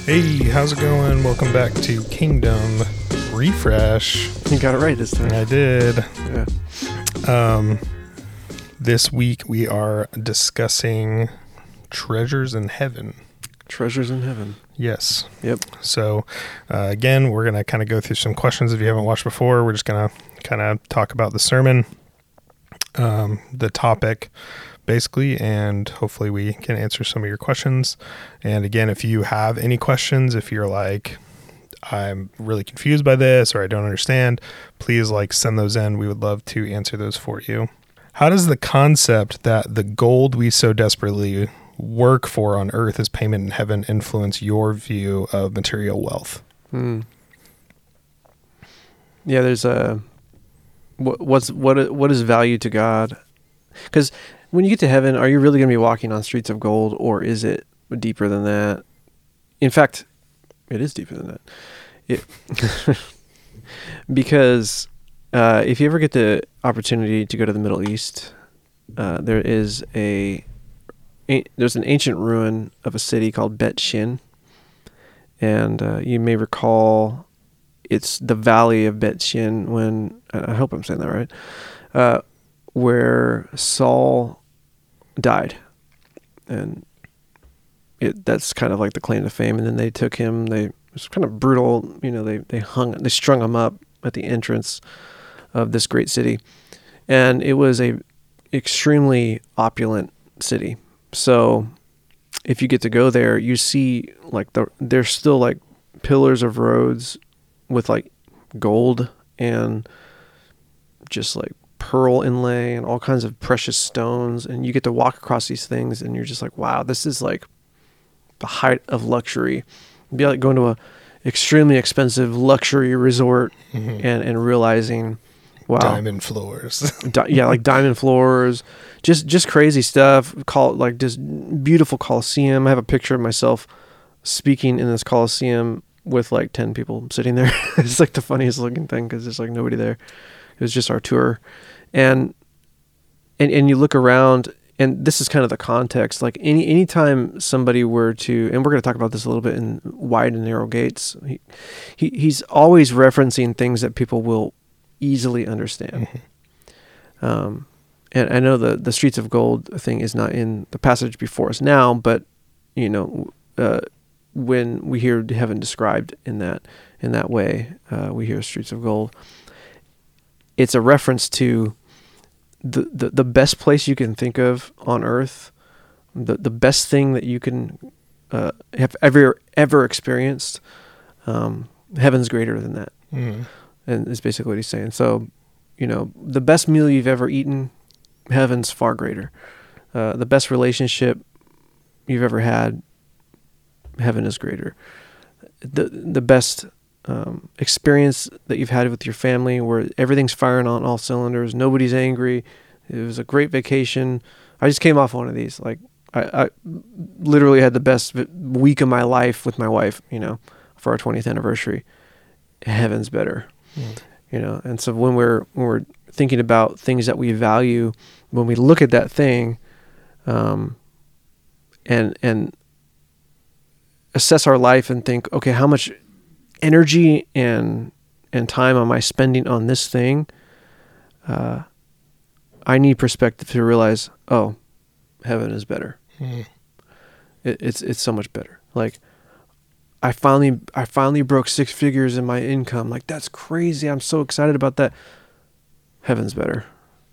Hey, how's it going? Welcome back to Kingdom Refresh. You got it right this time. I did. Yeah. This week we are discussing treasures in heaven. Treasures in heaven. Yes. Yep. So, again, we're going to kind of go through some questions if you haven't watched before. We're just going to kind of talk about the sermon, the topic, basically, and hopefully we can answer some of your questions. And again, if you have any questions, if you're like, I'm really confused by this or I don't understand, please send those in. We would love to answer those for you. How does the concept that the gold we so desperately work for on earth as payment in heaven influence your view of material wealth? Yeah, there's what is value to God? Because when you get to heaven, are you really going to be walking on streets of gold, or is it deeper than that? In fact, it is deeper than that. Because if you ever get the opportunity to go to the Middle East, there's an ancient ruin of a city called Bet Shin, and you may recall it's the valley of Bet Shin when, I hope I'm saying that right, where Saul died, and that's kind of like the claim to fame. And then they took him. It was kind of brutal. They strung him up at the entrance of this great city, and it was a extremely opulent city. So if you get to go there, you see there's still pillars of roads with gold and just pearl inlay and all kinds of precious stones, and you get to walk across these things and you're just like, wow, this is the height of luxury. It'd be like going to a extremely expensive luxury resort and realizing, wow, Diamond floors. Diamond floors, just crazy stuff. Just beautiful Colosseum. I have a picture of myself speaking in this Colosseum with 10 people sitting there. It's the funniest looking thing because there's nobody there. It was just our tour. And you look around, and this is kind of the context. Anytime somebody were to, and we're going to talk about this a little bit in Wide and Narrow Gates, he's always referencing things that people will easily understand. And I know the Streets of Gold thing is not in the passage before us now, but when we hear heaven described in that way, we hear Streets of Gold. It's a reference to the best place you can think of on earth, the best thing that you can have ever experienced. Heaven's greater than that, and it's basically what he's saying. So, the best meal you've ever eaten, heaven's far greater. The best relationship you've ever had, heaven is greater. The best experience that you've had with your family, where everything's firing on all cylinders, nobody's angry, it was a great vacation. I just came off one of these. I literally had the best week of my life with my wife, for our 20th anniversary. Heaven's better. And so when we're thinking about things that we value, when we look at that thing, and assess our life and think, okay, how much energy and time am I spending on this thing? I need perspective to realize, oh, heaven is better. It's so much better. I finally broke 6 figures in my income. That's crazy. I'm so excited about that. Heaven's better.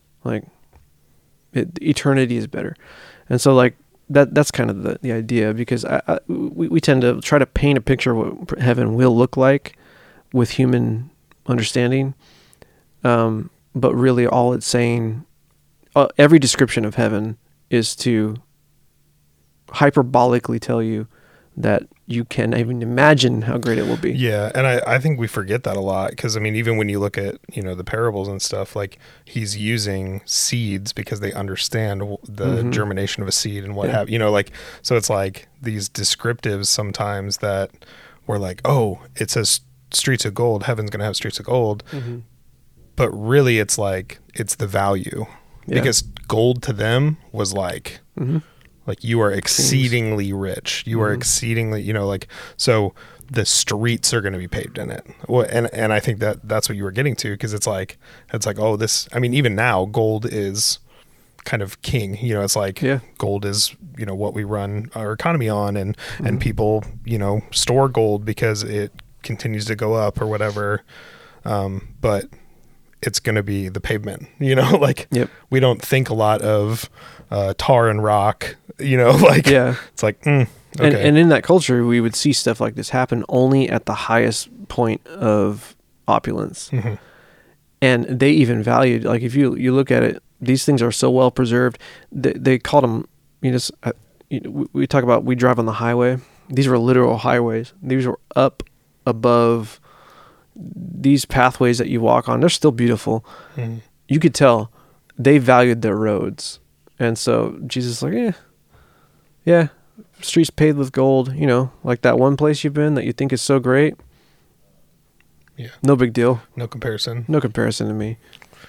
Eternity is better. And so that's kind of the idea, because we tend to try to paint a picture of what heaven will look like with human understanding. But really all it's saying, every description of heaven is to hyperbolically tell you that you can't even imagine how great it will be. Yeah, and I think we forget that a lot, because even when you look at the parables and stuff, he's using seeds because they understand the germination of a seed and what have so it's these descriptives sometimes that we're oh, it says streets of gold, heaven's gonna have streets of gold, but really it's it's the value, because gold to them was Like you are exceedingly rich. You are exceedingly, like, so the streets are going to be paved in it. Well, and I think that's what you were getting to, because it's like, oh, this, I mean, even now gold is kind of king, it's like gold is, what we run our economy on, and people, store gold because it continues to go up or whatever. But it's going to be the pavement, like we don't think a lot of tar and rock, it's like, okay. And in that culture, we would see stuff like this happen only at the highest point of opulence. Mm-hmm. And they even valued, like if you look at it, these things are so well preserved. They called them, we talk about, we drive on the highway. These were literal highways. These were up above these pathways that you walk on. They're still beautiful. Mm-hmm. You could tell they valued their roads. And so Jesus is like, yeah, streets paved with gold, like that one place you've been that you think is so great. Yeah. No big deal. No comparison. No comparison to me.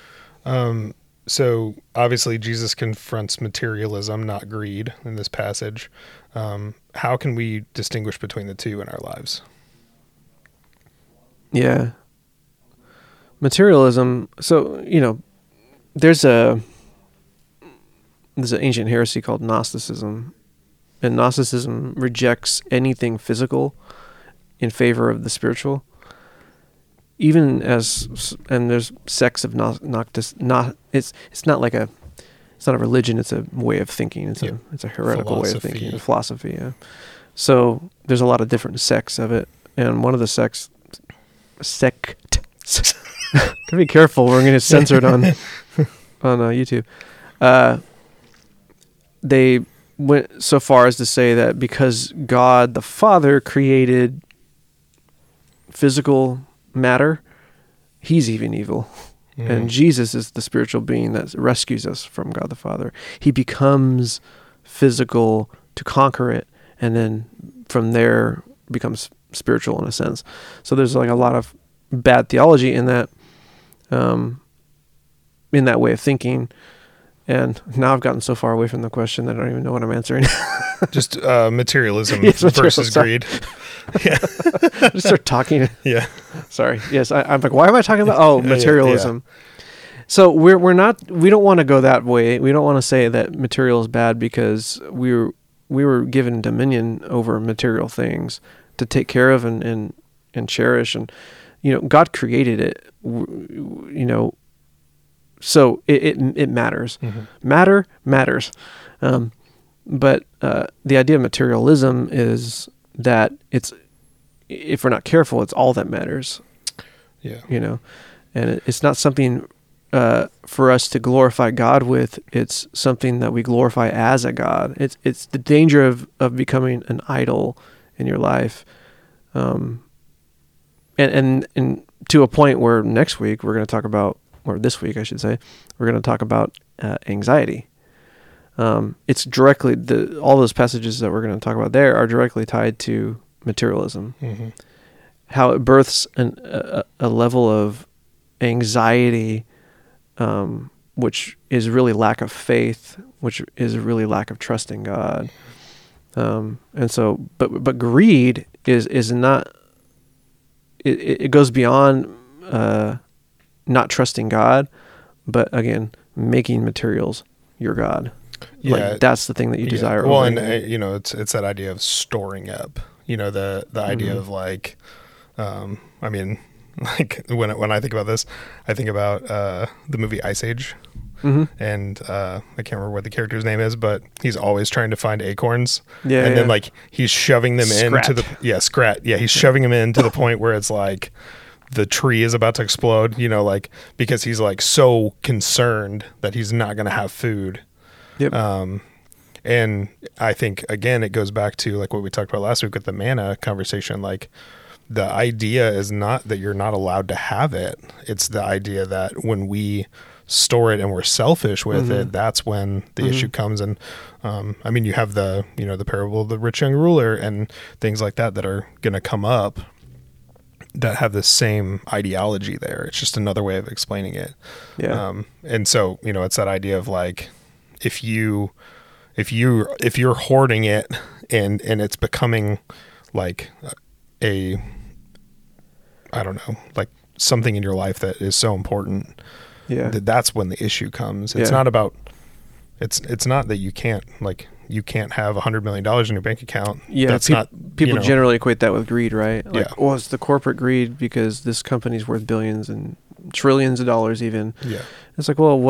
So obviously Jesus confronts materialism, not greed, in this passage. How can we distinguish between the two in our lives? Yeah. Materialism. So, there's an ancient heresy called Gnosticism, and Gnosticism rejects anything physical in favor of the spiritual. Even and there's sects of it's not a religion, it's a way of thinking. It's a heretical way of thinking, a philosophy. Yeah. So there's a lot of different sects of it, and one of the sects. Gotta be careful, we're gonna get censored on YouTube. They went so far as to say that because God the Father created physical matter, he's even evil. Mm-hmm. And Jesus is the spiritual being that rescues us from God the Father. He becomes physical to conquer it, and then from there becomes spiritual in a sense. So there's like a lot of bad theology in that way of thinking. And now I've gotten so far away from the question that I don't even know what I'm answering. Just materialism versus greed. Yeah. Just start talking. Yeah. Sorry. Yes. I'm like, why am I talking about materialism? Yeah. So we don't want to go that way. We don't want to say that material is bad because we were given dominion over material things to take care of and cherish, and God created it, so it matters. Mm-hmm. Matter matters, but the idea of materialism is that if we're not careful, it's all that matters. Yeah, and it's not something for us to glorify God with. It's something that we glorify as a God. It's the danger of becoming an idol in your life, and to a point where next week we're going to talk about, or this week I should say, we're going to talk about anxiety. It's directly all those passages that we're going to talk about there are directly tied to materialism. Mm-hmm. How it births a level of anxiety, which is really lack of faith, which is really lack of trust in God. And so, but greed is not. It goes beyond not trusting God, but again, making materials your God. Yeah, like that's the thing that you desire. Well, and it's that idea of storing up. The idea of like, I mean, like when I think about this, I think about the movie Ice Age. Mm-hmm. And I can't remember what the character's name is, but he's always trying to find acorns. Yeah, and then like he's shoving them into the Scrat. Yeah, he's shoving them in to the point where it's like the tree is about to explode. Like because he's like so concerned that he's not going to have food. Yep. And I think again it goes back to like what we talked about last week with the manna conversation. Like the idea is not that you're not allowed to have it. It's the idea that when we store it and we're selfish with mm-hmm. it, that's when the mm-hmm. issue comes. And I mean, you have the parable of the rich young ruler and things like that are going to come up that have the same ideology there. It's just another way of explaining it. Yeah. And so, it's that idea of like, if you if you're hoarding it and it's becoming like I don't know, like something in your life that is so important, that's when the issue comes. It's not about, it's not that you can't have $100 million in your bank account. Yeah, that's people generally equate that with greed, right? Like, yeah. It's the corporate greed because this company's worth billions and trillions of dollars even. Yeah. It's like, well,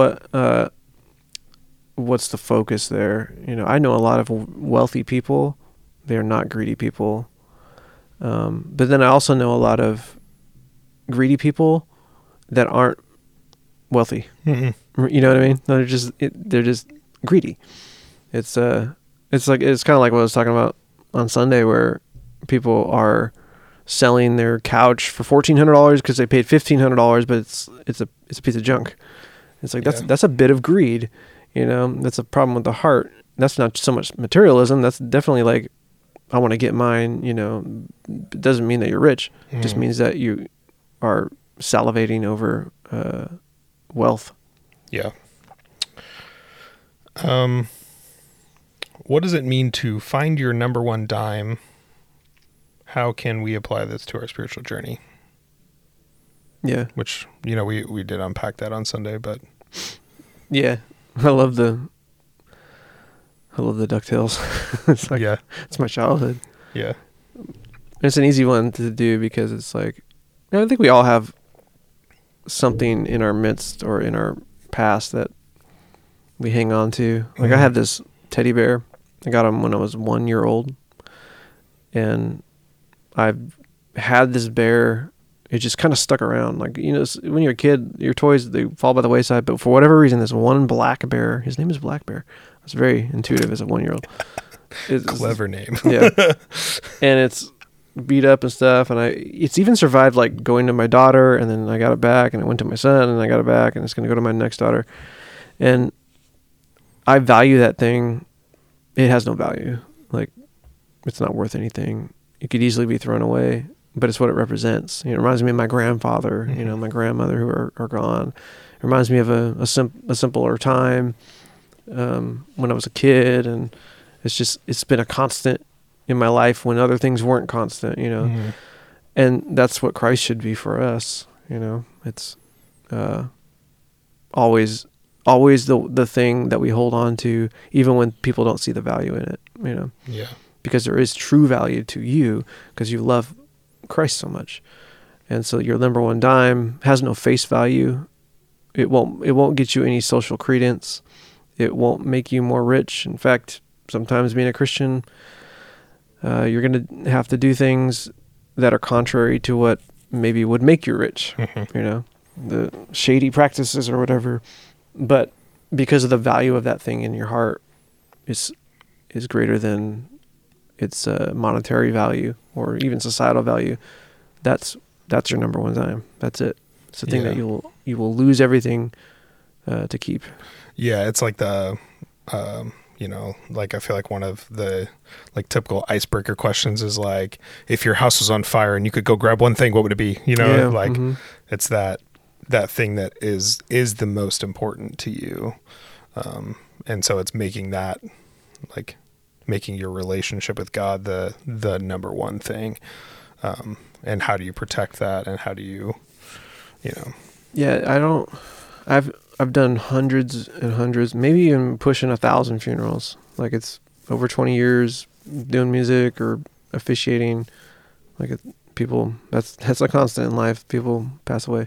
what's the focus there? I know a lot of wealthy people. They're not greedy people. But then I also know a lot of greedy people that aren't wealthy. Mm-hmm. You know what I mean? They're just greedy. It's kind of like what I was talking about on Sunday, where people are selling their couch for $1,400 because they paid $1,500, but it's a piece of junk. It's like that's a bit of greed, That's a problem with the heart. That's not so much materialism. That's definitely like, I want to get mine. It doesn't mean that you're rich. It just means that you are salivating over wealth. Yeah. What does it mean to find your number one dime? How can we apply this to our spiritual journey? Yeah. Which, we did unpack that on Sunday, but yeah, I love the DuckTales. It's like, it's my childhood. Yeah. It's an easy one to do because it's like, I think we all have something in our midst or in our past that we hang on to. Like, I have this teddy bear. I got him when I was 1 year old, and I've had this bear. It just kind of stuck around. Like, when you're a kid, your toys, they fall by the wayside. But for whatever reason, this one black bear, his name is Black Bear. It's very intuitive as a 1 year old. Clever name. Yeah. And it's beat up and stuff. And it's even survived like going to my daughter, and then I got it back, and it went to my son, and I got it back, and it's going to go to my next daughter. And I value that thing. It has no value. Like, it's not worth anything. It could easily be thrown away, but it's what it represents. It reminds me of my grandfather, my grandmother who are gone. It reminds me of a simpler time when I was a kid, and it's been a constant in my life when other things weren't constant, and that's what Christ should be for us. It's always the thing that we hold on to, even when people don't see the value in it, Yeah. because there is true value to you because you love Christ so much. And so your number one dime has no face value. It won't get you any social credence. It won't make you more rich. In fact, sometimes being a Christian, you're going to have to do things that are contrary to what maybe would make you rich, the shady practices or whatever. But because of the value of that thing in your heart is greater than its monetary value or even societal value, that's your number one dime. That's it. It's the thing that you will lose everything to keep. Yeah, it's like the like I feel like one of the like typical icebreaker questions is like, if your house was on fire and you could go grab one thing, what would it be? It's that thing that is the most important to you. And so it's making your relationship with God the number one thing. And how do you protect that? And how do you? Yeah, I've done hundreds and hundreds, maybe even pushing 1,000 funerals. Like, it's over 20 years doing music or officiating. Like, people, that's a constant in life. People pass away.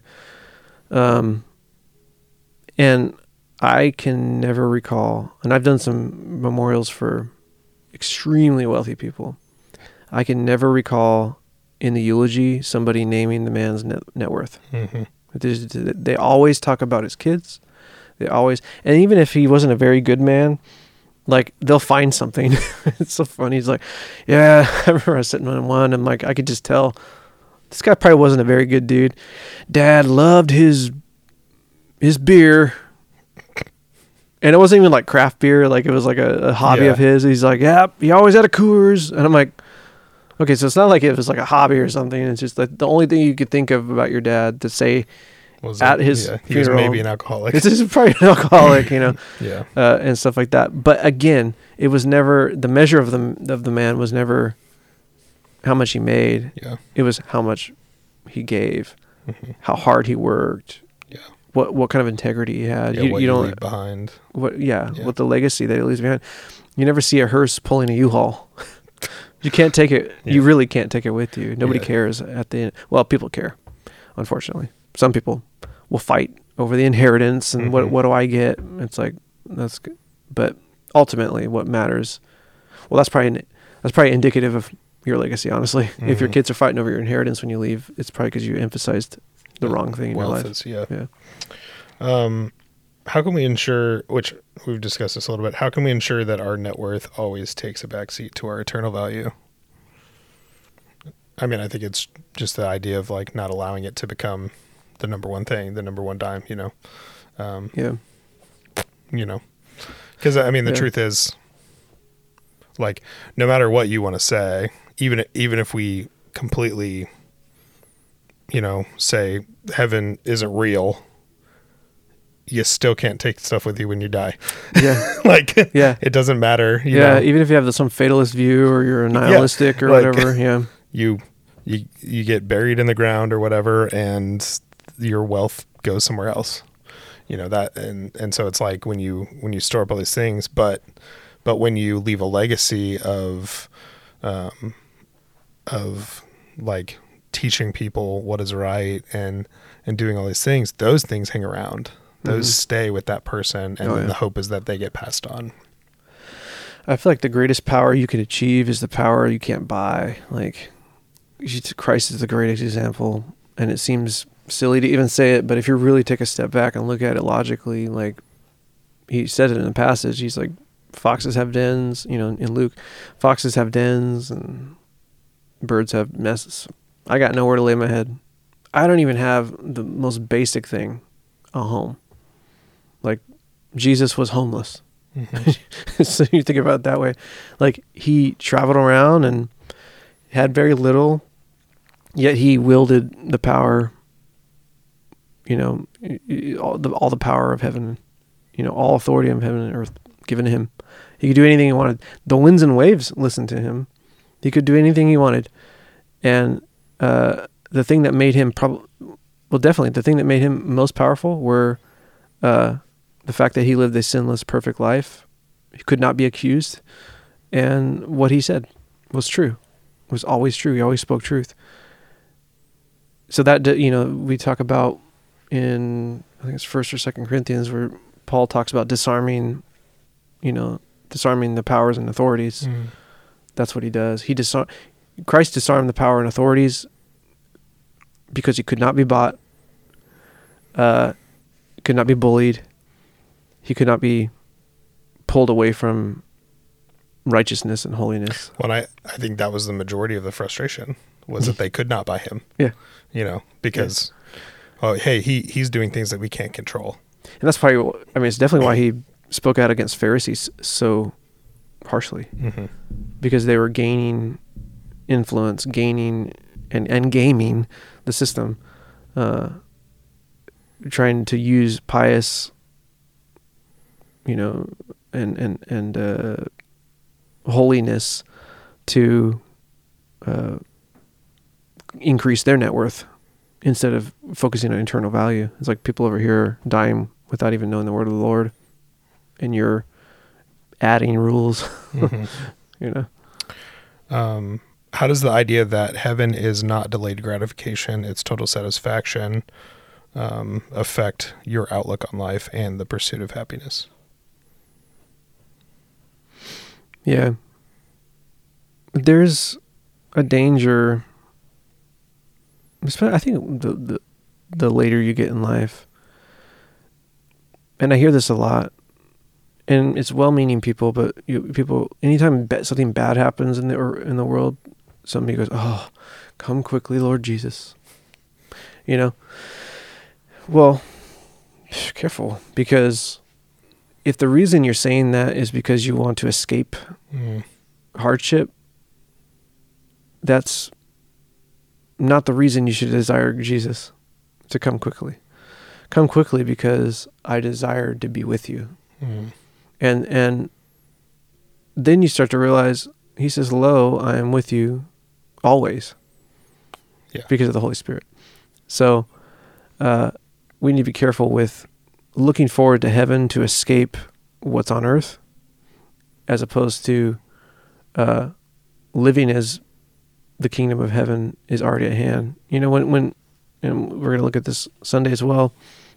And I can never recall, and I've done some memorials for extremely wealthy people. I can never recall in the eulogy somebody naming the man's net worth. Mm-hmm. They always talk about his kids. And even if he wasn't a very good man, like, they'll find something. It's so funny. He's like, yeah, I remember I was sitting on one, and like, I could just tell this guy probably wasn't a very good dude. Dad loved his beer. And it wasn't even like craft beer. Like, it was like a hobby of his. He's like, yeah, he always had a Coors. And I'm like, okay, so it's not like it was like a hobby or something. It's just like the only thing you could think of about your dad to say at his he was funeral. maybe an alcoholic. This is probably an alcoholic, you know, Yeah. and stuff like that. But again, it was never the measure of the man was never how much he made. Yeah. It was how much he gave, Mm-hmm. how hard he worked. Yeah. What kind of integrity he had. Yeah, you what you don't leave behind. what Yeah. what the legacy that he leaves behind. You never see a hearse pulling a U-Haul. You can't take it. Yeah. You really can't take it with you. Nobody Yeah. cares at the end. Well, people care, unfortunately. Some people will fight over the inheritance and Mhm. what do I get? It's like that's good. But ultimately, what matters. Well, that's probably indicative of your legacy. Honestly, if your Mhm. kids are fighting over your inheritance when you leave, it's probably because you emphasized the Yeah. wrong thing in your Wealth life. is, yeah. Yeah. How can we ensure, which we've discussed this a little bit, how can we ensure that our net worth always takes a backseat to our eternal value? I mean, I think it's just the idea of like not allowing it to become the number one thing, the number one dime, you know? Yeah. You know, because I mean, the Yeah. truth is like, no matter what you want to say, even if we completely, you know, say heaven isn't real, you still can't take stuff with you when you die. Yeah. Like, Yeah. it doesn't matter. You Yeah. know, Even if you have some fatalist view or you're a nihilistic or like- whatever. Yeah. you get buried in the ground or whatever, and your wealth goes somewhere else. You know that, and so it's like when you store up all these things, but when you leave a legacy of like teaching people what is right and doing all these things, those things hang around. Those Mhm. stay with that person, and Oh, then yeah. the hope is that they get passed on. I feel like the greatest power you can achieve is the power you can't buy. Like Christ is the greatest example, and it seems silly to even say it, but if you really take a step back and look at it logically, like he said it in the passage, he's like, foxes have dens, you know, in Luke, foxes have dens and birds have nests. I got nowhere to lay my head. I don't even have the most basic thing, a home. Like Jesus was homeless. Mhm. So you think about it that way. Like he traveled around and had very little, yet he wielded the power, you know, all the power of heaven, you know, all authority of heaven and earth given to him. He could do anything he wanted. The winds and waves listened to him. He could do anything he wanted. And the thing that made him definitely the thing that made him most powerful were the fact that he lived a sinless, perfect life. He could not be accused. And what he said was true, was always true. He always spoke truth. So that, you know, we talk about in, I think it's 1st or 2nd Corinthians, where Paul talks about disarming the powers and authorities. Mm. That's what he does. Christ disarmed the power and authorities because he could not be bought, could not be bullied. He could not be pulled away from righteousness and holiness. Well, I think that was the majority of the frustration, was that they could not buy him. Yeah. You know, because, oh, hey, he's doing things that we can't control. And that's probably, I mean, it's definitely why he spoke out against Pharisees so harshly, Mm-hmm. because they were gaining influence, gaining and gaming the system, trying to use pious, you know, and holiness to increase their net worth instead of focusing on eternal value. It's like people over here dying without even knowing the word of the Lord, and you're adding rules. Mm-hmm. You know, How does the idea that heaven is not delayed gratification, it's total satisfaction, affect your outlook on life and the pursuit of happiness? yeah. There's a danger. I think the later you get in life, and I hear this a lot, and it's well-meaning people, but people, anytime something bad happens in the world, somebody goes, "Oh, come quickly, Lord Jesus." You know, well, careful, because if the reason you're saying that is because you want to escape hardship, that's not the reason you should desire Jesus to come quickly. come quickly because I desire to be with you. Mm. And then you start to realize, he says, lo, I am with you always. Yeah. Because of the Holy Spirit. So we need to be careful with looking forward to heaven to escape what's on earth, as opposed to living as the kingdom of heaven is already at hand. You know, when and we're going to look at this Sunday as well,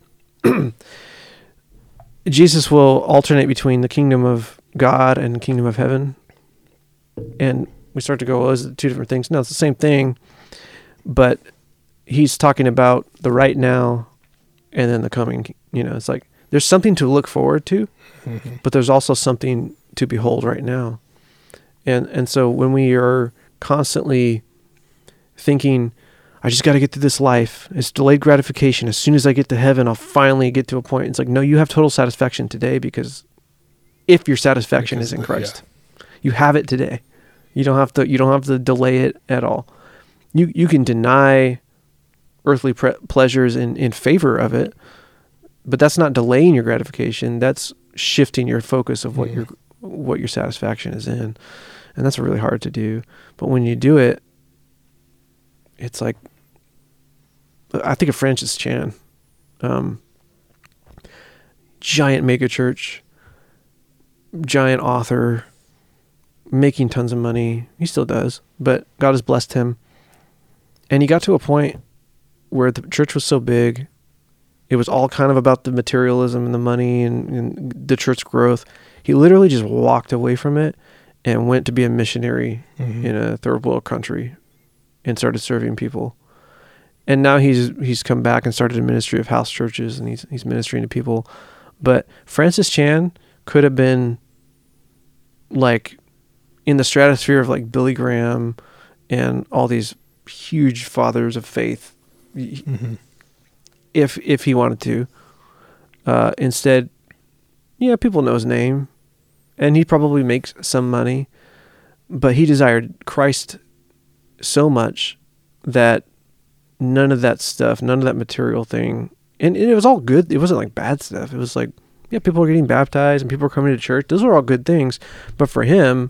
Jesus will alternate between the kingdom of God and the kingdom of heaven. And we start to go, well, is it two different things? No, it's the same thing. But he's talking about the right now and then the coming. You know, it's like there's something to look forward to, but there's also something to behold right now. And so when we are constantly thinking, I just got to get through this life, it's delayed gratification. As soon as I get to heaven, I'll finally get to a point. It's like, no, you have total satisfaction today, because if your satisfaction is in Christ, you have it today. You don't have to delay it at all. You can deny earthly pleasures in favor of it, but that's not delaying your gratification. That's shifting your focus of what your satisfaction is in. And that's really hard to do. But when you do it, it's like, I think of Francis Chan, giant megachurch, giant author, making tons of money. He still does, but God has blessed him. And he got to a point where the church was so big, it was all kind of about the materialism and the money and the church growth. He literally just walked away from it and went to be a missionary in a third world country and started serving people. And now he's come back and started a ministry of house churches, and he's ministering to people. But Francis Chan could have been like in the stratosphere of like Billy Graham and all these huge fathers of faith, if he wanted to. Instead, people know his name, and he probably makes some money, but he desired Christ so much that none of that stuff, none of that material thing, and it was all good. It wasn't like bad stuff. It was like, people were getting baptized and people were coming to church. Those were all good things. But for him,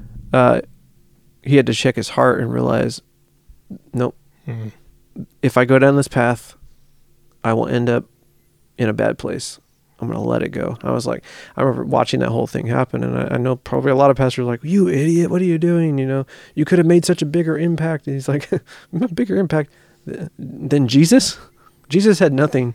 he had to check his heart and realize, nope, if I go down this path, I will end up in a bad place. I'm going to let it go. I remember watching that whole thing happen. And I know probably a lot of pastors are like, you idiot, what are you doing? You could have made such a bigger impact. And he's like, a bigger impact than Jesus? Jesus had nothing,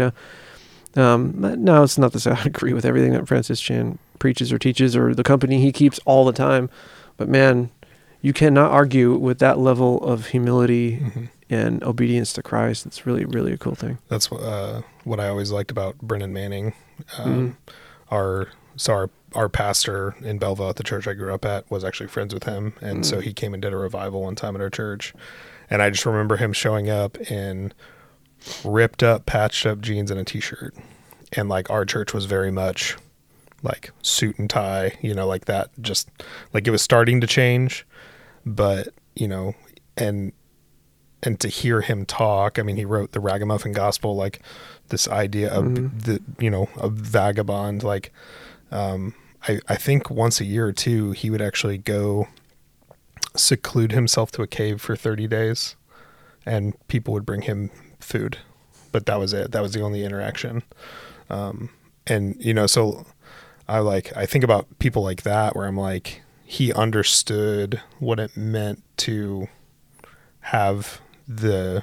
No, it's not to say I agree with everything that Francis Chan preaches or teaches or the company he keeps all the time. But man, you cannot argue with that level of humility and obedience to Christ. It's really, really a cool thing. That's what I always liked about Brennan Manning. Our pastor in Belleville at the church I grew up at was actually friends with him. And so he came and did a revival one time at our church. And I just remember him showing up in ripped up, patched up jeans and a t-shirt. And like our church was very much like suit and tie, like that, just like it was starting to change. But, and to hear him talk, I mean, he wrote the Ragamuffin Gospel, like this idea of a vagabond. Like, I think once a year or two, he would actually go seclude himself to a cave for 30 days and people would bring him food, but that was it. That was the only interaction. So I think about people like that where I'm like, he understood what it meant to have the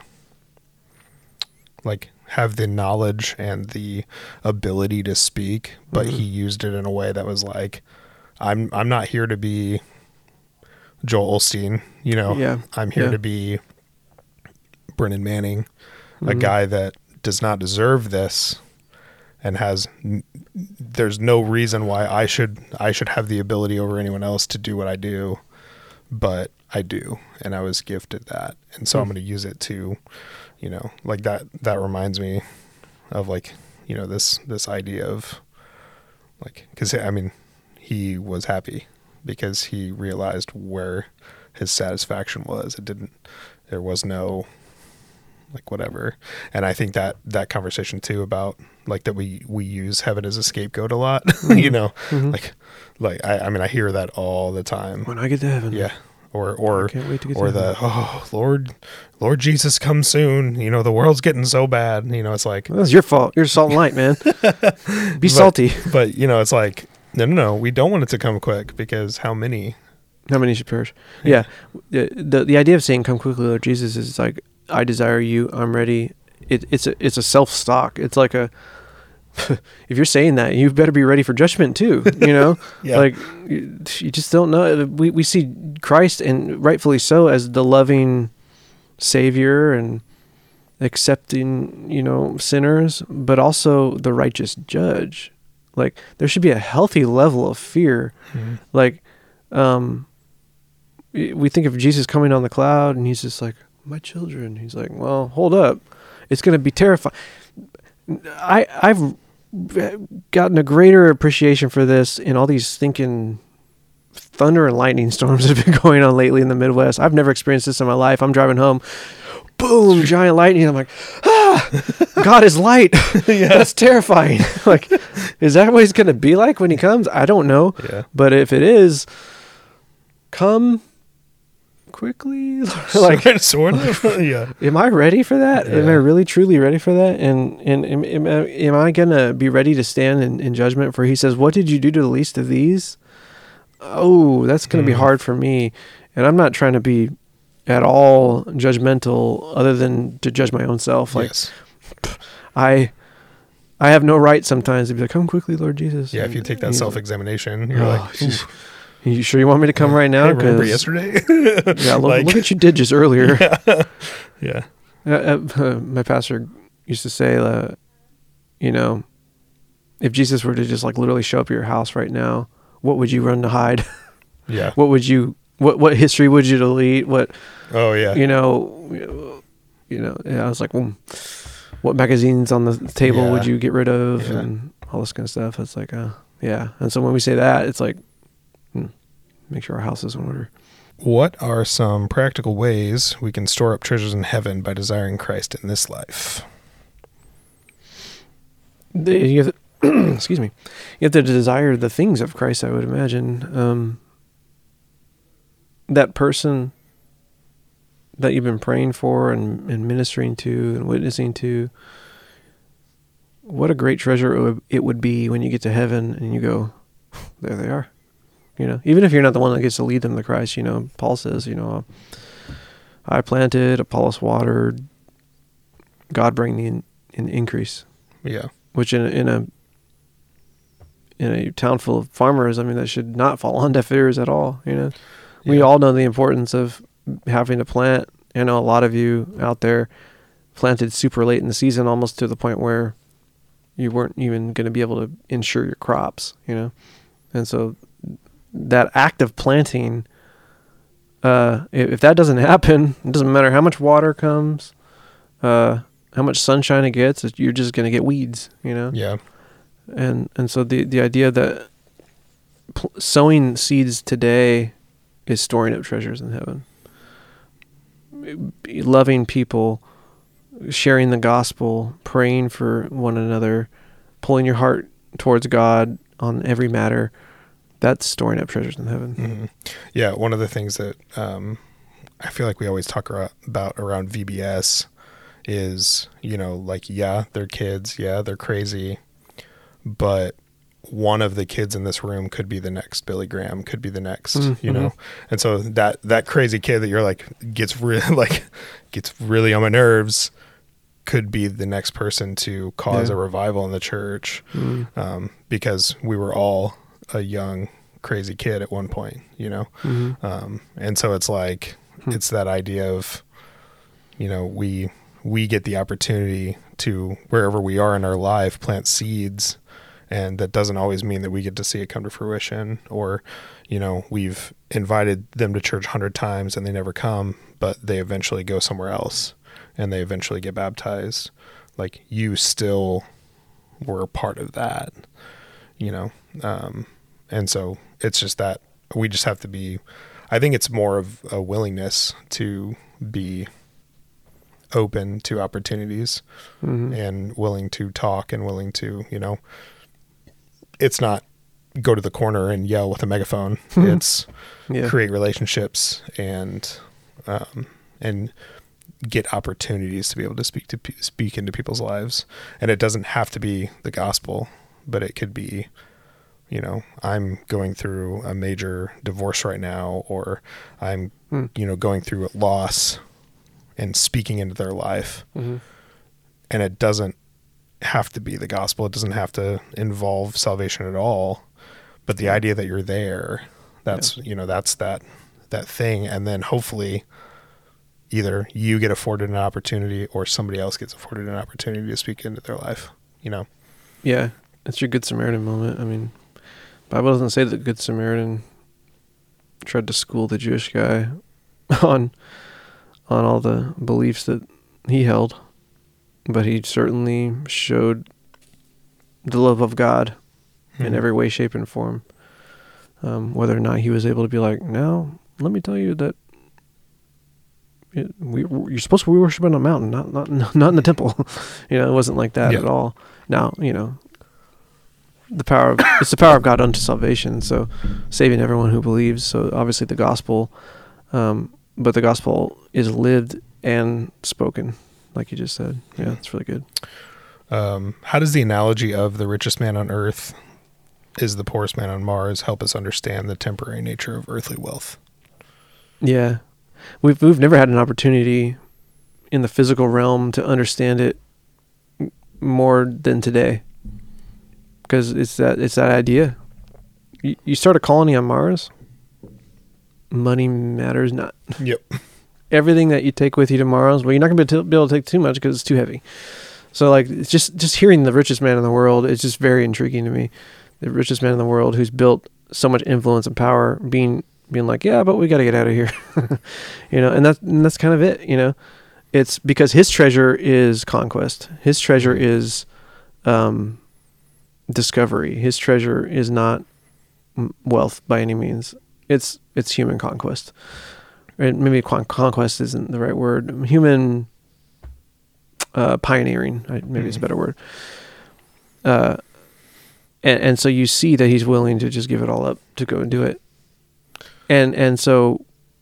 knowledge and the ability to speak, but he used it in a way that was like, I'm not here to be Joel Osteen, I'm here to be Brennan Manning, a guy that does not deserve this and there's no reason why I should have the ability over anyone else to do what I do, but I do. And I was gifted that. And so I'm going to use it to, like that reminds me of like, this idea of like, cause I mean, he was happy because he realized where his satisfaction was. There was no like whatever. And I think that conversation too about like that we use heaven as a scapegoat a lot, you know, like I mean, I hear that all the time. When I get to heaven. Yeah. Or I can't wait to get or to the, heaven. oh, Lord Jesus, come soon. You know, the world's getting so bad. You know, it's like, Well, that's your fault. You're salt and light, man. Be salty. But, you know, it's like, no. We don't want it to come quick because how many should perish? Yeah. The idea of saying "Come quickly, Lord Jesus" is like, I desire you. I'm ready. It's a self stock. It's like a if you're saying that, you better be ready for judgment too. You know, Yeah. like you just don't know. We see Christ, and rightfully so, as the loving Savior and accepting, you know, sinners, but also the righteous judge. Like there should be a healthy level of fear. Like, we think of Jesus coming on the cloud and he's just like, my children. He's like, well, hold up. It's going to be terrifying. I've gotten a greater appreciation for this in all these stinking thunder and lightning storms that have been going on lately in the Midwest. I've never experienced this in my life. I'm driving home. Boom, giant lightning. I'm like, God is light. That's terrifying. Like, is that what he's going to be like when he comes? I don't know. Yeah. But if it is, come quickly. Like, sort of. Yeah. am I ready for that? Yeah. Am I really truly ready for that? And am I going to be ready to stand in judgment? For he says, what did you do to the least of these? Oh, that's going to be hard for me. And I'm not trying to be at all judgmental other than to judge my own self. Like, Yes. I have no right sometimes to be like, come quickly, Lord Jesus. Yeah. And, If you take that know, self-examination, you're oh, like, just, you sure you want me to come right now? hey, remember 'Cause- yesterday? Yeah, look, Like- look what you did just earlier. Yeah. My pastor used to say, you know, if Jesus were to just like literally show up at your house right now, what would you run to hide? Yeah. What would you, what history would you delete? What, Oh yeah. you know, and I was like, well, what magazines on the table Yeah. would you get rid of? Yeah. And all this kind of stuff. It's like, yeah. And so when we say that, it's like, make sure our house is in order. What are some practical ways we can store up treasures in heaven by desiring Christ in this life? You have to, excuse me. You have to desire the things of Christ, I would imagine. That person that you've been praying for and ministering to and witnessing to, what a great treasure it would be when you get to heaven and you go, there they are. You know, even if you're not the one that gets to lead them to Christ, you know, Paul says, you know, I planted, Apollos watered, God bring the increase. Yeah. Which in a town full of farmers, I mean, that should not fall on deaf ears at all. You know, we all know the importance of having to plant. I know a lot of you out there planted super late in the season, almost to the point where you weren't even going to be able to insure your crops. You know, and so that act of planting, if that doesn't happen, it doesn't matter how much water comes, how much sunshine it gets, you're just going to get weeds, you know? Yeah. And so the idea that sowing seeds today is storing up treasures in heaven. Loving people, sharing the gospel, praying for one another, pulling your heart towards God on every matter, that's storing up treasures in heaven. Mm-hmm. Yeah. One of the things that I feel like we always talk about around VBS is, you know, like, yeah, they're kids. Yeah, they're crazy. But one of the kids in this room could be the next Billy Graham, could be the next, you know? And so that crazy kid that you're like, gets really on my nerves could be the next person to cause a revival in the church. Because we were all a young, crazy kid at one point, you know? And so it's like, it's that idea of, you know, we get the opportunity to, wherever we are in our life, plant seeds. And that doesn't always mean that we get to see it come to fruition, or, you know, we've invited them to church 100 times and they never come, but they eventually go somewhere else and they eventually get baptized. Like, you still were a part of that, you know? And so it's just that we just have to be, I think it's more of a willingness to be open to opportunities and willing to talk and willing to, it's not go to the corner and yell with a megaphone. It's create relationships and get opportunities to be able to speak into people's lives. And it doesn't have to be the gospel, but it could be, I'm going through a major divorce right now, or I'm, going through a loss, and speaking into their life. And it doesn't have to be the gospel. It doesn't have to involve salvation at all. But the idea that you're there, that's, that's that thing. And then hopefully either you get afforded an opportunity or somebody else gets afforded an opportunity to speak into their life, Yeah. It's your Good Samaritan moment. I mean, Bible doesn't say that the Good Samaritan tried to school the Jewish guy on all the beliefs that he held, but he certainly showed the love of God in every way, shape, and form. Whether or not he was able to be like, now, let me tell you that you're supposed to be worshiping on a mountain, not in the temple. It wasn't like that at all. Now, it's the power of God unto salvation. So saving everyone who believes. So obviously the gospel, but the gospel is lived and spoken, like you just said. Yeah, it's really good. How does the analogy of the richest man on earth is the poorest man on Mars help us understand the temporary nature of earthly wealth? Yeah. We've never had an opportunity in the physical realm to understand it more than today. Because it's that idea. You start a colony on Mars, money matters not. Yep. Everything that you take with you to Mars, well, you're not going to be able to take too much because it's too heavy. So like, it's just hearing the richest man in the world is just very intriguing to me. The richest man in the world who's built so much influence and power, being like, yeah, but we got to get out of here, and that's kind of it. It's because his treasure is conquest. His treasure is discovery. His treasure is not wealth by any means. It's human conquest. Right? Maybe conquest isn't the right word. Human pioneering, maybe it's a better word. And so you see that he's willing to just give it all up to go and do it. And so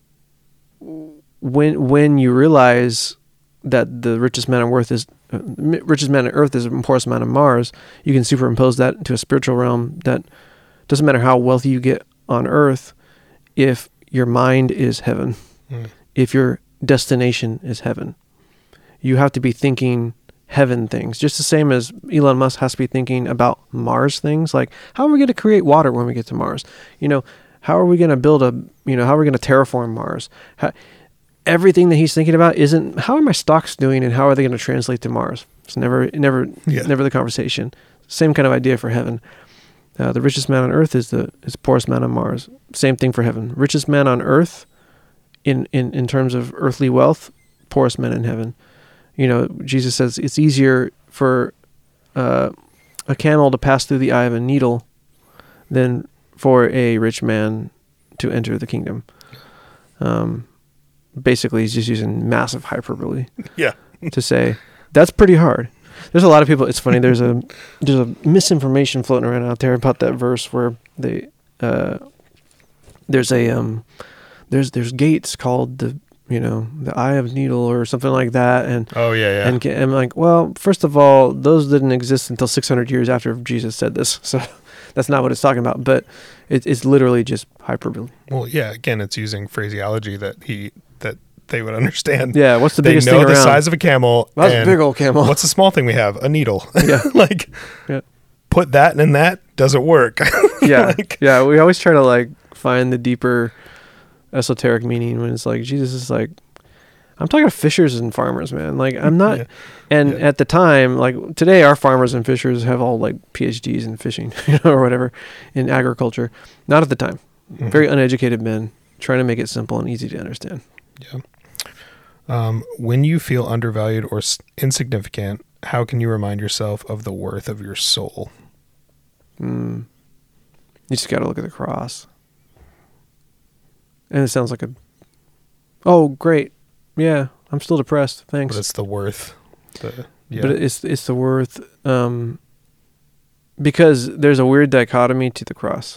when you realize that the richest man on earth is the poorest man on Mars, you can superimpose that into a spiritual realm. That doesn't matter how wealthy you get on earth, if your mind is heaven, if your destination is heaven, you have to be thinking heaven things, just the same as Elon Musk has to be thinking about Mars things. Like, how are we going to create water when we get to Mars? How are we going to build how are we going to terraform Mars? Everything that he's thinking about isn't, how are my stocks doing and how are they going to translate to Mars? It's never the conversation. Same kind of idea for heaven. The richest man on earth is the poorest man on Mars. Same thing for heaven. Richest man on earth in terms of earthly wealth, poorest man in heaven. Jesus says it's easier for a camel to pass through the eye of a needle than for a rich man to enter the kingdom. Basically, he's just using massive hyperbole to say that's pretty hard. There's a lot of people. It's funny. There's a misinformation floating around out there about that verse where there's gates called the eye of needle or something like that. And and I'm like, well, first of all, those didn't exist until 600 years after Jesus said this. So that's not what it's talking about. But it's literally just hyperbole. Well, yeah. Again, it's using phraseology that they would understand. Yeah. What's the biggest thing around? They know around? the size of a camel. That's a big old camel. What's the small thing we have? A needle. Yeah. Put that in that doesn't work. Yeah. Yeah. We always try to find the deeper esoteric meaning when it's like Jesus is like, I'm talking to fishers and farmers, man. Like, I'm not. Yeah. And at the time, like today, our farmers and fishers have all PhDs in fishing, or whatever, in agriculture. Not at the time. Mm-hmm. Very uneducated men trying to make it simple and easy to understand. Yeah. When you feel undervalued or insignificant, how can you remind yourself of the worth of your soul? You just got to look at the cross. And it sounds like oh, great. Yeah, I'm still depressed. Thanks. But it's the worth. Yeah. But it's the worth, because there's a weird dichotomy to the cross.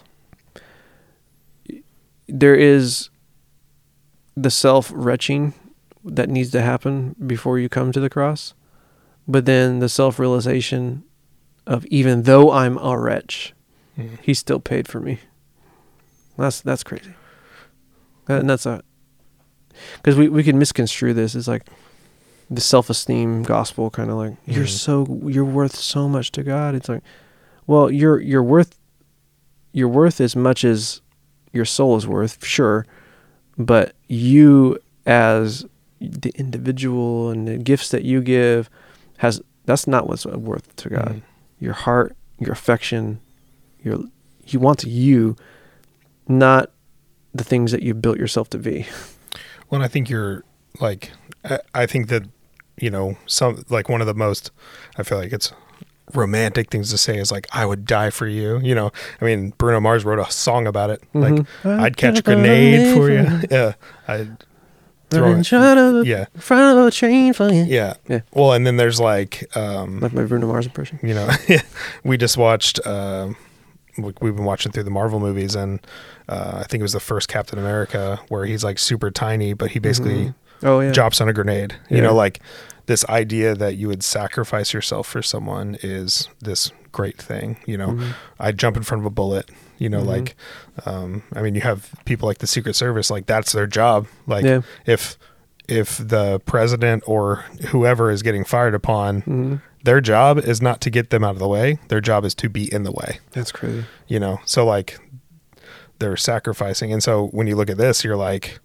There is the self-retching that needs to happen before you come to the cross, but then the self-realization of, even though I'm a wretch, he still paid for me. That's crazy. And that's because we can misconstrue this as like the self-esteem gospel, kind of like, you're worth so much to God. It's like, well, you're worth as much as your soul is worth, sure, but you as the individual and the gifts that you give that's not what's worth to God. Your heart, your affection, he wants you, not the things that you built yourself to be. Well, I think you're like, I think that, some, like, one of the most, I feel like it's romantic things to say is like, I would die for you. I mean, Bruno Mars wrote a song about it. Like, I'd catch a grenade for you. Yeah. I'd throw it. Yeah. Front of a train for you. Yeah. Well, and then there's like my Bruno Mars impression. We just watched, we've been watching through the Marvel movies, and I think it was the first Captain America where he's like super tiny, but he basically drops on a grenade. Like this idea that you would sacrifice yourself for someone is this great thing. I'd jump in front of a bullet. Like, I mean, you have people like the Secret Service, like that's their job. Like if the president or whoever is getting fired upon, their job is not to get them out of the way. Their job is to be in the way. That's crazy. So like they're sacrificing. And so when you look at this, you're like,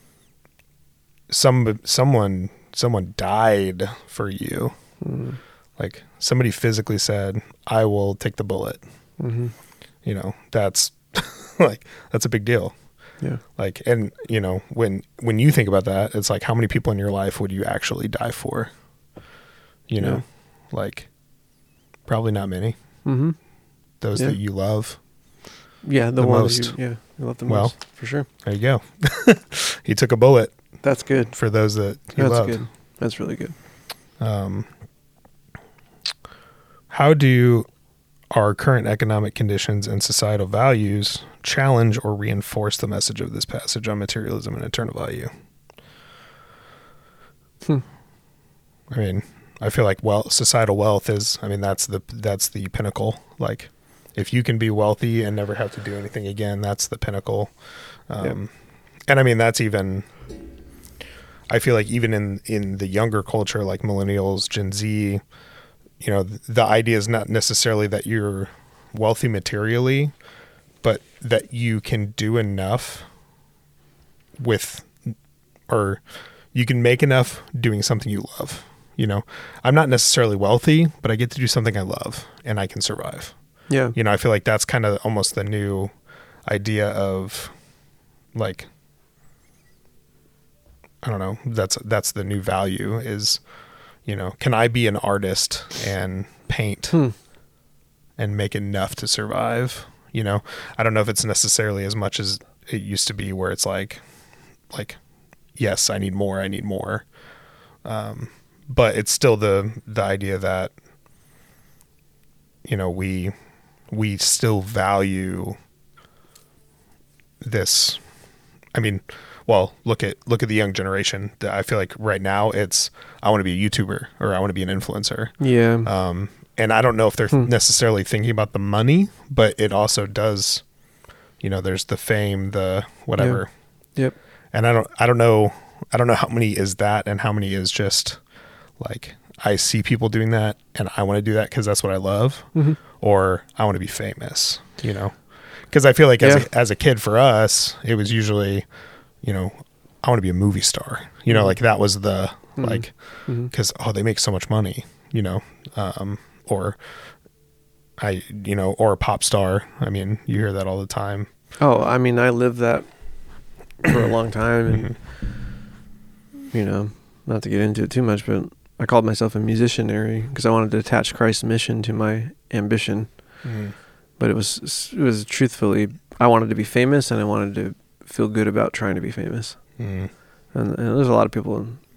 someone died for you. Like somebody physically said, I will take the bullet. That's like, that's a big deal. Yeah. Like, and when you think about that, it's like, how many people in your life would you actually die for? Like probably not many. Those that you love. Yeah. The ones most. you love the most, for sure. There you go. He took a bullet. That's good. For those that you loved. That's good. That's really good. How do our current economic conditions and societal values challenge or reinforce the message of this passage on materialism and eternal value? I mean, I feel like societal wealth is, I mean, that's the pinnacle. Like, if you can be wealthy and never have to do anything again, that's the pinnacle. And I mean, that's even, I feel like even in the younger culture, like millennials, Gen Z, the idea is not necessarily that you're wealthy materially, but that you can do enough or you can make enough doing something you love. I'm not necessarily wealthy, but I get to do something I love and I can survive. Yeah. I feel like that's kind of almost the new idea of like, I don't know, that's the new value is, can I be an artist and paint and make enough to survive? I don't know if it's necessarily as much as it used to be where it's like, yes, I need more. But it's still the idea that, we still value this. I mean, well, look at the young generation. I feel like right now it's, I want to be a YouTuber or I want to be an influencer. Yeah. And I don't know if they're necessarily thinking about the money, but it also does, there's the fame, the whatever. Yep. And I don't know how many is that and how many is just like, I see people doing that and I want to do that because that's what I love, or I want to be famous, because I feel like as a kid for us, it was usually, I want to be a movie star, like that was the, like, because, they make so much money, or or a pop star. I mean, you hear that all the time. Oh, I mean, I lived that for a long time and, not to get into it too much, but I called myself a musicianary because I wanted to attach Christ's mission to my ambition. But it was truthfully, I wanted to be famous and I wanted to feel good about trying to be famous. And there's a lot of people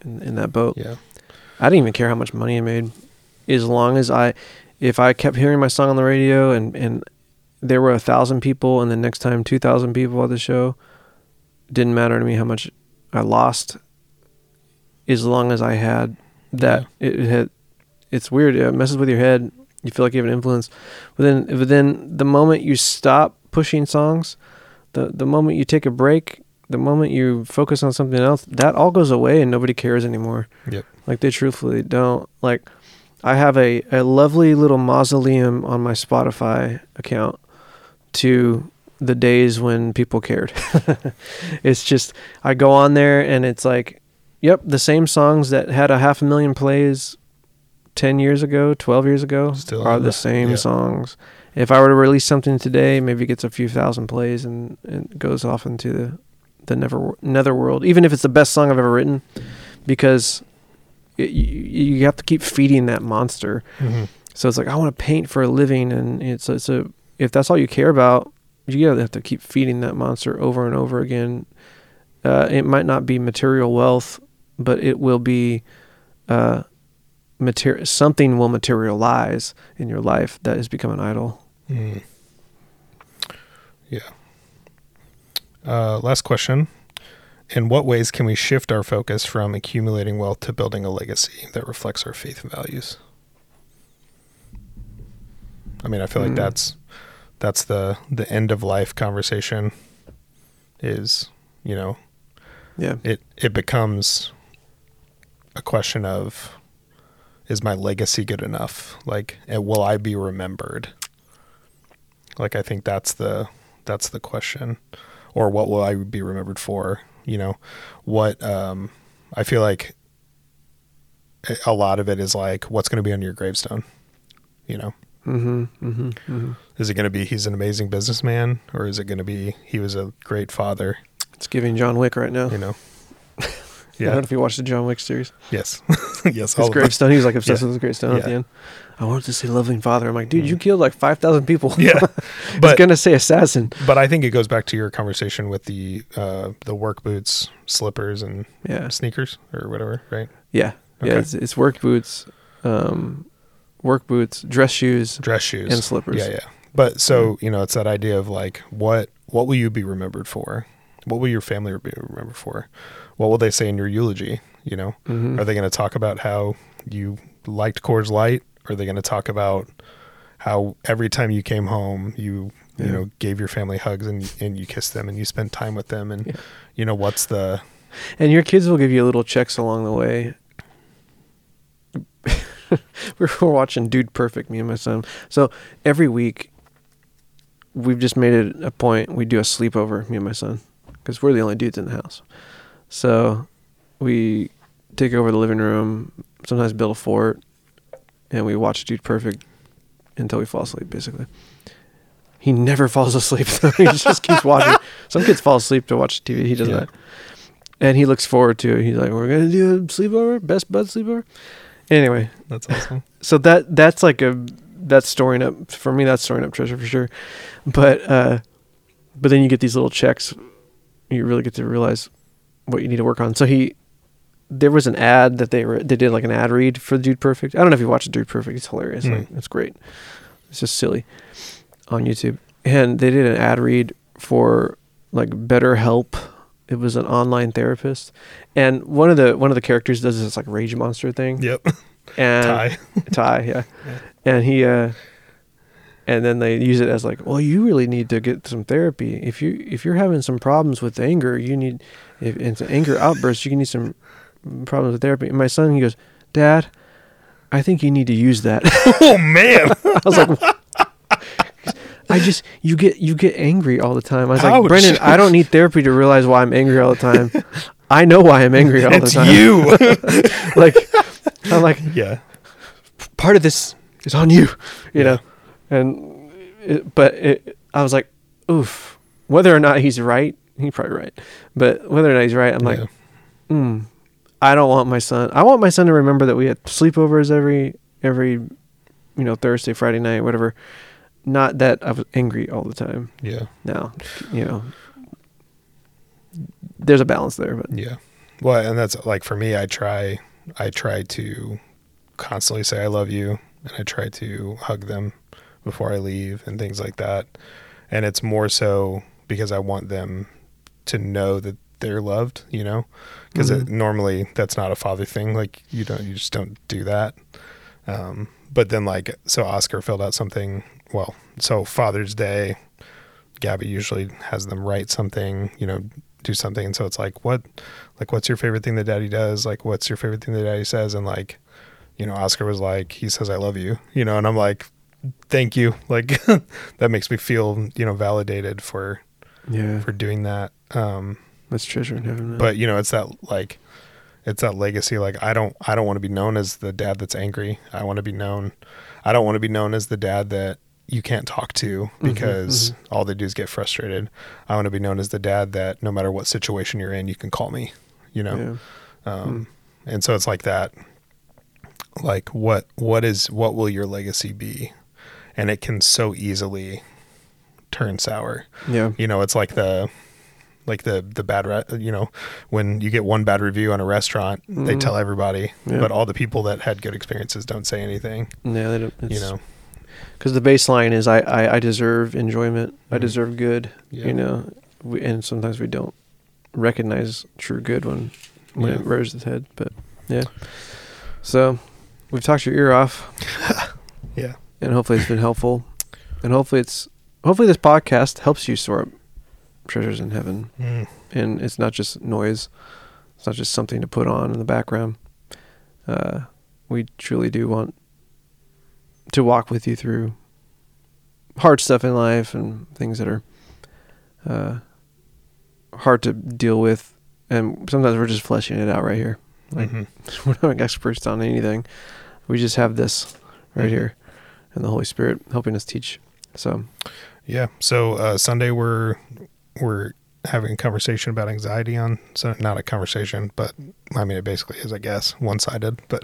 in that boat. Yeah. I didn't even care how much money I made, as long as if I kept hearing my song on the radio and there were 1,000 people and the next time 2,000 people at the show, didn't matter to me how much I lost, as long as I had that. It's weird. It messes with your head. You feel like you have an influence. But then the moment you stop pushing songs, the moment you take a break, the moment you focus on something else, that all goes away and nobody cares anymore. Yep. Like, they truthfully don't. Like, I have a lovely little mausoleum on my Spotify account to the days when people cared. It's just, I go on there and it's like, yep, the same songs that had 500,000 plays 10 years ago, 12 years ago, Still are the same songs. If I were to release something today, maybe it gets a few thousand plays and goes off into the netherworld, even if it's the best song I've ever written, because you have to keep feeding that monster. Mm-hmm. So it's like, I want to paint for a living, and it's if that's all you care about, you have to keep feeding that monster over and over again. It might not be material wealth, but it will be something will materialize in your life that has become an idol. Mm. Yeah. Last question. In what ways can we shift our focus from accumulating wealth to building a legacy that reflects our faith and values? I mean, I feel like that's the end of life conversation is, yeah, it becomes a question of, is my legacy good enough? Like, will I be remembered? Like, I think that's the question. Or what will I be remembered for? What, I feel like a lot of it is like, what's going to be on your gravestone? Mm-hmm, mm-hmm, mm-hmm. Is it going to be, he's an amazing businessman, or is it going to be, he was a great father? It's giving John Wick right now. Yeah. I don't know if you watched the John Wick series. Yes. Yes. His gravestone. He was like obsessed with his gravestone at the end. I wanted to say loving father. I'm like, dude, you killed like 5,000 people. Yeah. But it's gonna say assassin. But I think it goes back to your conversation with the work boots, slippers, and sneakers or whatever, right? Yeah. Okay. Yeah. It's work boots, dress shoes, and slippers. Yeah. But so it's that idea of like, what will you be remembered for? What will your family be remembered for? What will they say in your eulogy? Mm-hmm. Are they going to talk about how you liked Coors Light? Or are they going to talk about how every time you came home, you gave your family hugs and you kissed them and you spent time with them? And, what's the... And your kids will give you little checks along the way. We're watching Dude Perfect, me and my son. So every week, we've just made it a point. We do a sleepover, me and my son, because we're the only dudes in the house. So we take over the living room, sometimes build a fort, and we watch Dude Perfect until we fall asleep, basically. He never falls asleep. He just keeps watching. Some kids fall asleep to watch TV. He does that. And he looks forward to it. He's like, we're going to do a sleepover, best bud sleepover. Anyway. That's awesome. So that's like that's storing up, for me, that's storing up treasure for sure. But then you get these little checks. You really get to realize what you need to work on. So there was an ad that they did like an ad read for Dude Perfect. I don't know if you watched Dude Perfect. It's hilarious. Like, it's great. It's just silly on YouTube. And they did an ad read for like BetterHelp. It was an online therapist. And one of the characters does this like rage monster thing. Yep. And Ty, yeah. And he and then they use it as like, well, you really need to get some therapy. If you're having some problems with anger, if it's an anger outburst, you can need some problems with therapy. And my son, he goes, Dad, I think you need to use that. Oh man. I was like, you get angry all the time. I was like, Brendan, I don't need therapy to realize why I'm angry all the time. I know why I'm angry all the time. It's you. Like, I'm like, yeah, part of this is on you, know? And, I was like, oof, whether or not he's right, he's probably right. But whether or not he's right, I'm like, I don't want my son. I want my son to remember that we had sleepovers every Thursday, Friday night, whatever. Not that I was angry all the time. Yeah. Now, there's a balance there, but Well, and that's like for me, I try to constantly say I love you, and I try to hug them before I leave and things like that. And it's more so because I want them to know that they're loved, you know, because normally that's not a father thing. Like you just don't do that. But then like, so Oscar filled out something, well, so Father's Day, Gabby usually has them write something, you know, do something. And so it's like, what's your favorite thing that daddy does? Like, what's your favorite thing that daddy says? And like, you know, Oscar was like, he says, I love you, you know, and I'm like, thank you. Like that makes me feel, you know, validated for doing that. That's treasure in heaven, man. But you know, it's that legacy. Like I don't want to be known as the dad that's angry. I don't want to be known as the dad that you can't talk to because all they do is get frustrated. I want to be known as the dad that no matter what situation you're in, you can call me, you know? And so it's like that, like what will your legacy be? And it can so easily turn sour. Yeah. You know, it's like the bad, you know, when you get one bad review on a restaurant, they tell everybody, but all the people that had good experiences don't say anything. Yeah, they don't. You know, because the baseline is I deserve enjoyment. I deserve good. Yeah. You know, and sometimes we don't recognize true good when it rears its head. But yeah, so we've talked your ear off. Yeah, and hopefully it's been helpful, and hopefully this podcast helps you store up treasures in heaven. And it's not just noise. It's not just something to put on in the background. We truly do want to walk with you through hard stuff in life and things that are hard to deal with. And sometimes we're just fleshing it out right here. Like we're not experts on anything. We just have this right here, and the Holy Spirit helping us teach. So, yeah. So Sunday we're having a conversation about anxiety on, so not a conversation, but I mean, it basically is, I guess, one-sided, but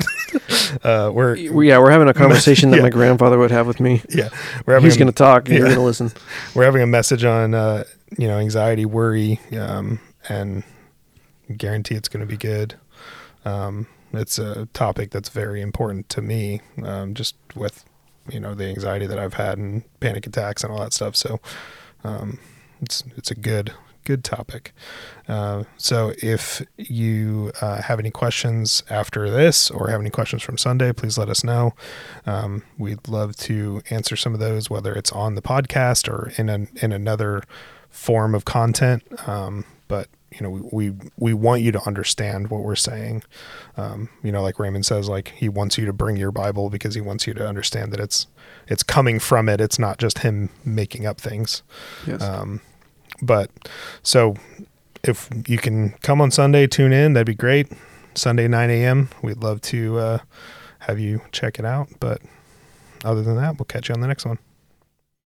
we're having a conversation that my grandfather would have with me. Yeah. He's going to talk and you're going to listen. We're having a message on, you know, anxiety, worry, and guarantee it's going to be good. It's a topic that's very important to me, just with, you know, the anxiety that I've had and panic attacks and all that stuff. So, it's a good topic. So if you have any questions after this or have any questions from Sunday, please let us know. We'd love to answer some of those, whether it's on the podcast or in another form of content. But you know, we want you to understand what we're saying. You know, like Raymond says, like he wants you to bring your Bible because he wants you to understand that it's coming from it. It's not just him making up things. Yes. But so if you can come on Sunday, tune in, that'd be great. Sunday, 9 a.m. We'd love to have you check it out. But other than that, we'll catch you on the next one.